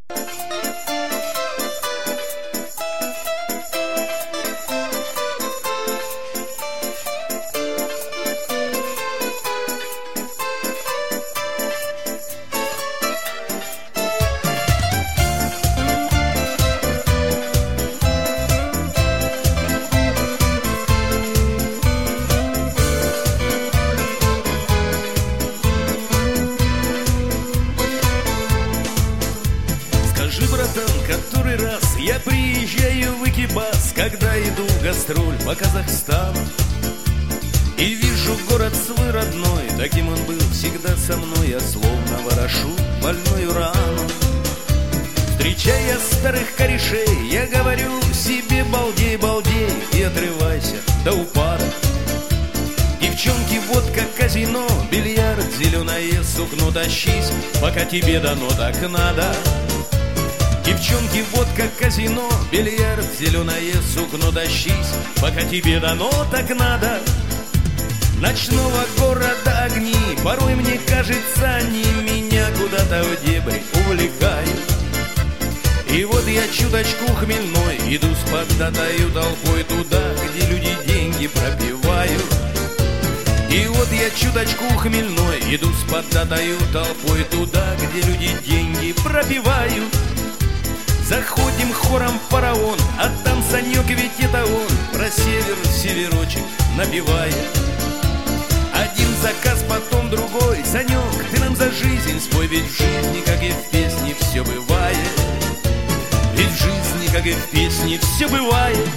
Который раз я приезжаю в Экибас, когда иду в гастроль по Казахстану, и вижу город свой родной, таким он был всегда со мной. Я словно ворошу больную рану. Встречая старых корешей, я говорю себе: балдей, балдей, и отрывайся до упада. Девчонки, водка, казино, бильярд, зеленое сукно, тащись, пока тебе дано так надо. Девчонки, водка, казино, бильярд, зеленое сукно, тащись, пока тебе дано так надо. Ночного города огни, порой мне кажется, они меня куда-то в дебри увлекают. И вот я чуточку хмельной иду с поддатою толпой туда, где люди деньги пропивают. И вот я чуточку хмельной иду с поддатою толпой туда, где люди деньги пропивают. Заходим хором в фараон, а там Санек, ведь это он про север северочек напевает. Один заказ, потом другой. Санек, ты нам за жизнь спой, ведь в жизни, как и в песне, все бывает. Ведь в жизни, как и в песне, все бывает.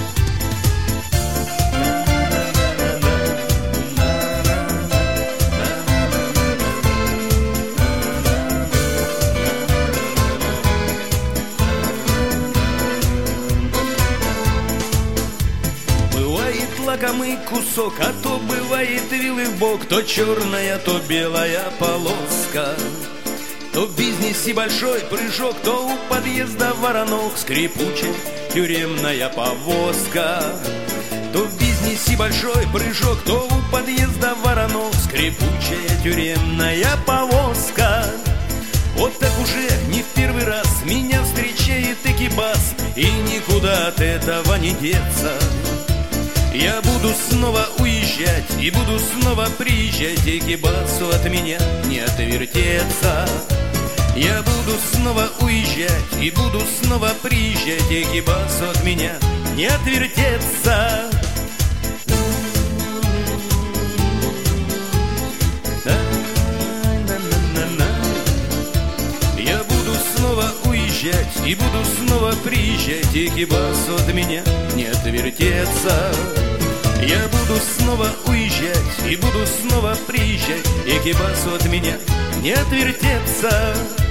Лакомый кусок, а то бывает вилы в бок, то черная, то белая полоска. То в бизнесе большой прыжок, то у подъезда воронок скрипучая тюремная повозка. То в бизнесе большой прыжок, то у подъезда воронок скрипучая тюремная повозка. Вот так уже не в первый раз меня встречает Экибас, и никуда от этого не деться. Я буду снова уезжать и буду снова приезжать, Экибасу от меня не отвертеться. Я буду снова уезжать и буду снова приезжать, Экибасу от меня не отвертеться. Я буду снова уезжать и буду снова приезжать, Экибасу от меня не отвертеться. Я буду снова уезжать и буду снова приезжать, Экибасу от меня не отвертеться.